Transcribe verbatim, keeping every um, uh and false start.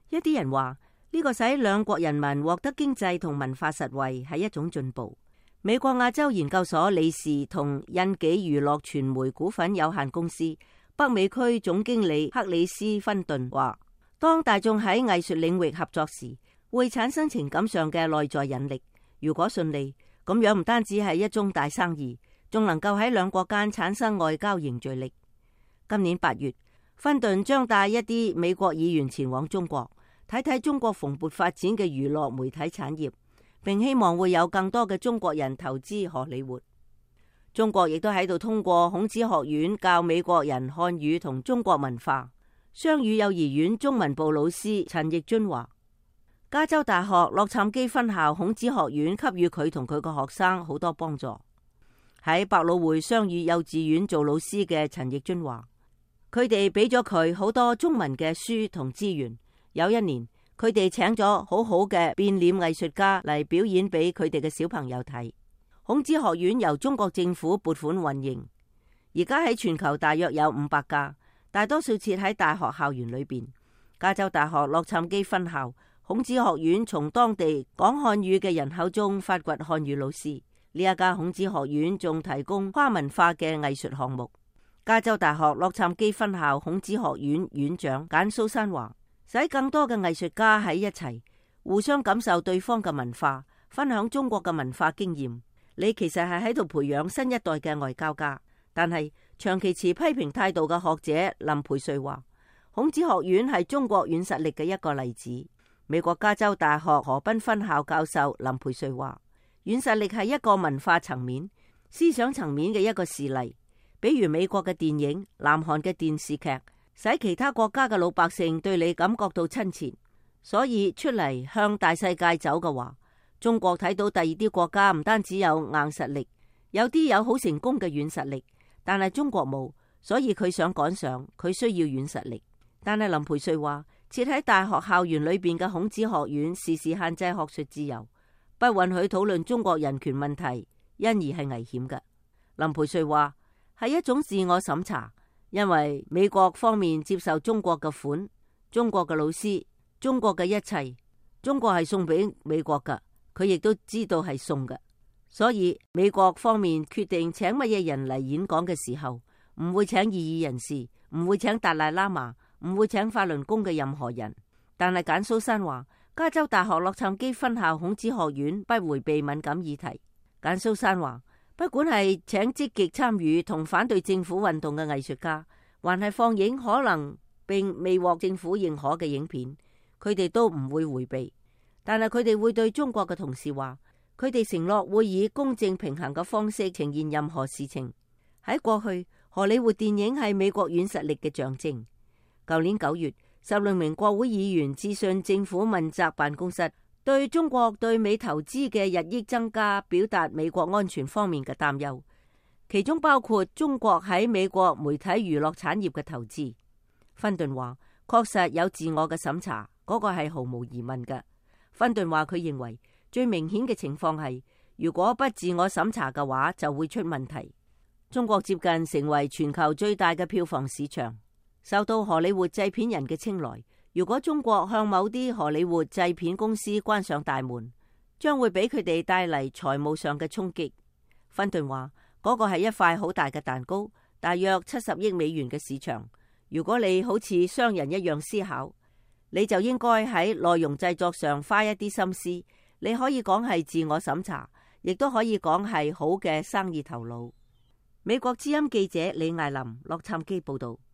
一啲人話呢個使兩國人民獲得經濟同文化實惠係一種進步。美國亞洲研究所理事同印記娛樂傳媒股份有限公司北美區總經理克里斯芬頓話，當大眾喺藝術領域合作時，會產生情感上嘅內在引力。如果順利，咁樣唔單止係一宗大生意，仲能夠喺兩國間產生外交凝聚力。今年八月，芬頓將帶一啲美國議員前往中國，睇睇中國蓬勃發展嘅娛樂媒體產業，並希望會有更多嘅中國人投資荷里活。中國亦都喺度通過孔子學院教美國人漢語同中國文化。雙語幼兒園中文部老師陳奕津話，加州大學洛杉磯分校孔子學院給予佢同佢個學生好多幫助。喺百老匯雙語幼稚園做老師嘅陳奕津話，佢哋俾咗佢好多中文嘅書同資源。有一年，佢哋請咗好好嘅變臉藝術家嚟表演俾佢哋嘅小朋友睇。孔子學院由中國政府撥款運營，而家喺全球大約有五百家，大多數設喺大學校園裏邊。加州大學洛杉磯分校孔子學院從當地講漢語嘅人口中發掘漢語老師。呢一家孔子學院仲提供跨文化嘅藝術項目。加州大學洛杉磯分校孔子學院院長簡蘇珊話，使更多嘅藝術家喺一齊，互相感受對方嘅文化，分享中國嘅文化經驗。你其實係喺度培養新一代嘅外交家。但係長期持批評態度嘅學者林培瑞話，孔子學院係中國軟實力嘅一個例子。美國加州大學河濱分校教授林培瑞話，軟實力係一個文化層面、思想層面嘅一個事例。比如美國嘅電影、南韓嘅電視劇，使其他國家嘅老百姓對你感覺到親切。所以出嚟向大世界走嘅話，中國睇到第二啲國家唔單止有硬實力，有啲有好成功嘅軟實力，但係中國冇，所以佢想趕上，佢需要軟實力。但係林培瑞話，設喺大學校園裏邊嘅孔子學院時時限制學術自由，不允許討論中國人權問題，因而係危險嘅。林培瑞話，係一種自我審查，因為美國方面接受中國嘅款、中國嘅老師、中國嘅一切，中國係送俾美國噶。佢亦都知道係送嘅，所以美國方面決定請乜嘢人嚟演講嘅時候，唔會請異議人士，唔會請達賴喇嘛，唔會請法輪功嘅任何人。但係簡蘇珊話，加州大學洛杉磯分校孔子學院不迴避敏感議題。簡蘇珊話，不管係請積極參與同反對政府運動嘅藝術家，還係放映可能並未獲政府認可嘅影片，佢哋都唔會迴避。但係佢哋會對中國嘅同事話，佢哋承諾會以公正平衡嘅方式呈現任何事情。喺過去，荷里活電影係美國軟實力嘅象徵。舊年九月，十六名國會議員致信政府問責辦公室，對中國對美投資嘅日益增加表達美國安全方面嘅擔憂，其中包括中國喺美國媒體娛樂產業嘅投資。芬頓話，確實有自我嘅審查，嗰個係毫無疑問嘅。芬頓話，佢認為最明顯嘅情況係，如果不自我審查嘅話，就會出問題。中國接近成為全球最大嘅票房市場，受到荷里活製片人嘅青睞。如果中國向某啲荷里活製片公司關上大門，將會俾佢哋帶嚟財務上嘅衝擊。芬頓話，嗰個係一塊好大嘅蛋糕，大約七十億美元嘅市場。如果你好似商人一樣思考，你就應該喺內容製作上花一啲心思。你可以講係自我審查，亦都可以講係好嘅生意頭腦。美國之音記者李艾琳洛杉磯報道。